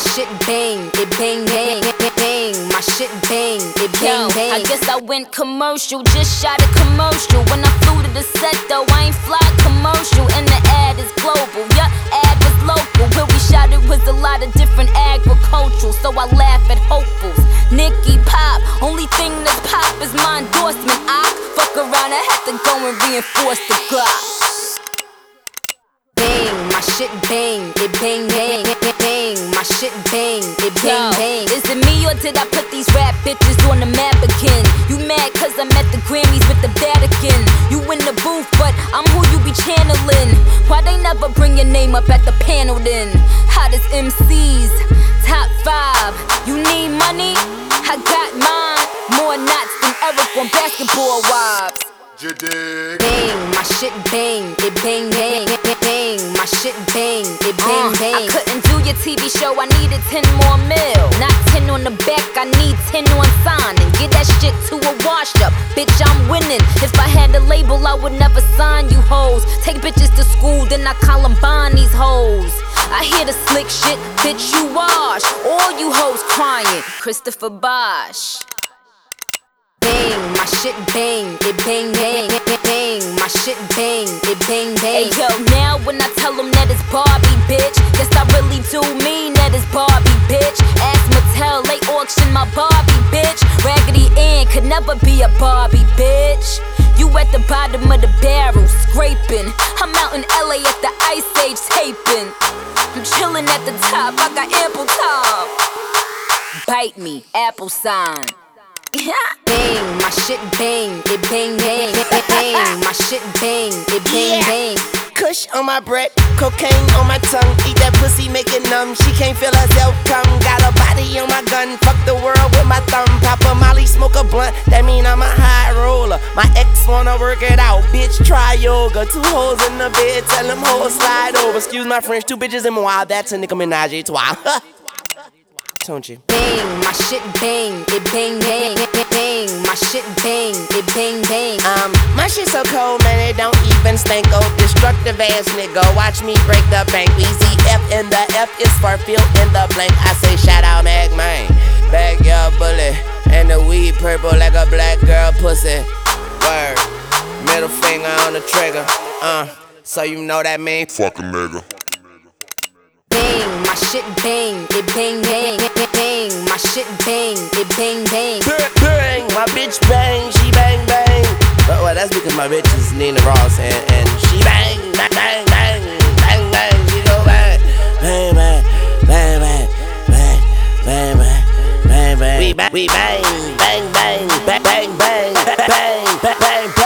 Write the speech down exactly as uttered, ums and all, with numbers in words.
shit bang, it bang bang, bang. My shit bang, it bang Yo, bang. I guess I went commercial, just shot a commercial. When I flew to the set though, I ain't fly commercial. And the ad is global, yeah, ad was local. Where we shot it was a lot of different agricultural. So I laugh at hopefuls, Nicki Pop. Only thing that's pop is my endorsement. I fuck around, I had to go and reinforce the Glock. Bang, my shit bang, it bang bang, bang. My shit bang, it bang Yo, bang. is it me or did I put these rap bitches on the map again? You mad cause I'm at the Grammys with the Vatican? You in the booth, but I'm who you be channeling. Why they never bring your name up at the panel then? Hottest M Cs, top five. You need money? I got mine. More knots than Eric on Basketball Wives. Bang, my shit bang, it bang bang, bang. My shit bang, it bang Uh, bang. I couldn't do your T V show, I needed ten more mil. Not ten on the back, I need ten on signing. Get that shit to a wash up, bitch, I'm winning. If I had a label, I would never sign you hoes. Take bitches to school, then I Columbine these hoes. I hear the slick shit, bitch, you wash. All you hoes crying, Christopher Bosh. Bang, my shit bang, it bang bang, bang. My shit bang, it bang Hey bang. yo, now when I tell them that it's Barbie, bitch, guess I really do mean that it's Barbie, bitch. Ask Mattel, they auction my Barbie, bitch. Raggedy Ann could never be a Barbie, bitch. You at the bottom of the barrel, scraping. I'm out in L A at the Ice Age taping. I'm chilling at the top, I got ample time. Bite me, apple sign. Bang, my shit bang, it bang bang, bang. My shit bang, it bang Yeah. bang. Kush on my breath, cocaine on my tongue. Eat that pussy, make it numb. She can't feel herself come. Got a body on my gun. Fuck the world with my thumb. Pop a molly, smoke a blunt. That mean I'm a high roller. My ex wanna work it out. Bitch, try yoga. Two hoes in the bed. Tell them hoes slide over. Excuse my French. Two bitches in my wild. That's a Nicki Minaj. It's wild. Don't you? Bang, my shit bang, it bang bang, bang. My shit bang, it bang bang. Um, my shit so cold, man, it don't even stink. Oh, destructive ass nigga, watch me break the bank. Easy F in the F is for fill in the blank. I say shout out Mac Man, backyard bullet, and the weed purple like a black girl pussy. Word, middle finger on the trigger. Uh, so you know that mean Fuck a nigga. Bang, my shit bang, it bang bang, bang. My shit bang, it bang bang. bang, bang. My bitch bang, she bang bang. But well, that's because my bitch is Nina Ross and, and she bang, bang, bang, bang, bang, bang. She go bang, bang, bang, bang, bang, bang, bang, bang, bang, bang. We bang, we bang, bang, bang, bang, bang, bang, bang, bang, bang.